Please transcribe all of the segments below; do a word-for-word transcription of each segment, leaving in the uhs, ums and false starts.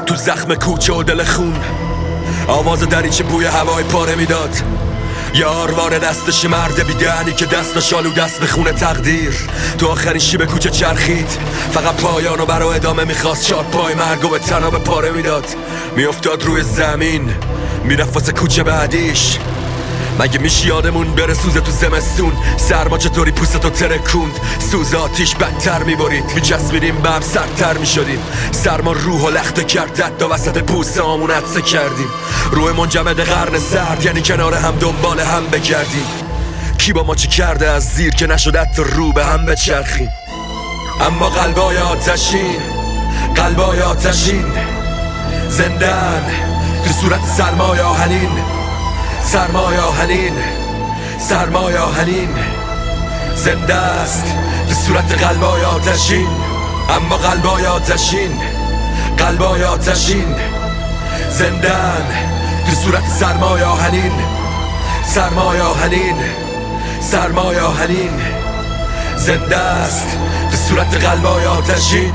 تو زخم کوچه و دل خون، آواز دریچه بوی هوای پاره میداد. یار وار دستش مرد بیدهنی که دستش آلو دست به خونه تقدیر. تو آخرین شیب کوچه چرخید، فقط پایانو برا ادامه میخواست. چار پای مرگو به تنها به پاره میداد، میافتاد روی زمین، میرفت واسه کوچه بعدیش. مگه میشه یادمون بره سوزه تو زمستون؟ سرما چطوری پوستتو ترکوند؟ سوز آتیش بدتر میبرید، میچسبیدیم به هم سردتر میشدیم. سرما روح و لخته کرد، حتی وسط بوسه آمون عطسه کردیم. روح منجمد قرن سرد، یعنی کنار هم دنبال هم بگردیم. کی با ما چی کرده از زیر که نشد حتی رو به هم بچرخیم؟ اما قلبای آتشین، قلبای آتشین زندن تو صورت سرمای آهنین. سرمای آهنین، سرمای آهنین زنده است به صورت قلبای آتشین. اما قلبای آتشین، قلبای آتشین زندن به صورت سرمای آهنین. سرمای آهنین، سرمای آهنین زنده است به صورت قلبای آتشین.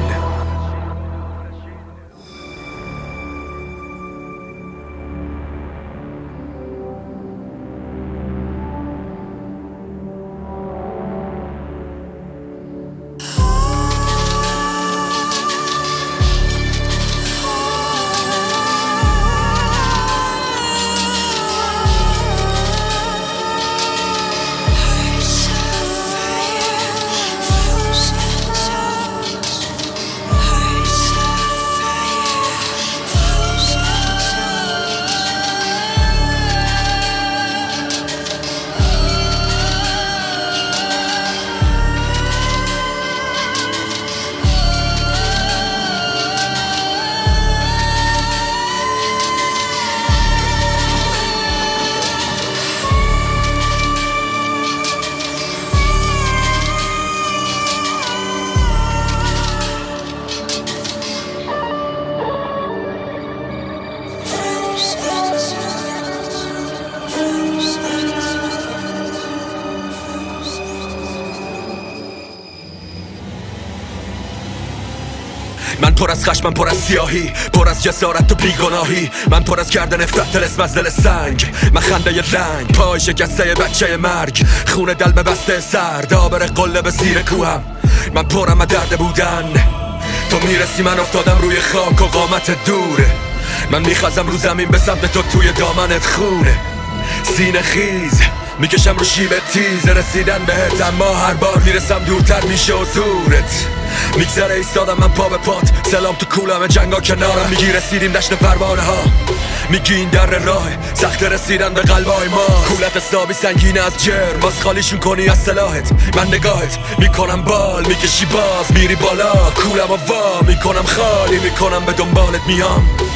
من پر از خشم، من پر از سیاهی، پر از جسارت و بیگناهی. من پر از کردن افتاد طلسم از دل سنگ. من خنده رنگ، پای شکسته بچه مرگ، خون دل به بسته سرد، آبر قله به زیر کوهم. من پرم از درد بودن، تو میرسی من افتادم روی خاک و قامت دوره. من میخوازم رو زمین به سمت تو توی دامنت خونه. سینه خیز میکشم رو شیب تیز رسیدن بهت، اما هر بار میرسم دورتر میشه حضورت. میگذره ایستادم من پا به پات، سلام تو کولم جنگا کنارم. میگی رسیدیم دشت پروانه ها، میگی این در راه سخت رسیدن به قلبای ما. کولت استابی سنگینه از جرم، باز خالیشون کنی از سلاحت. من نگاهت میکنم بال، میکشی باز میری بالا. کولم و وا میکنم خالی، میکنم به دنبالت میام.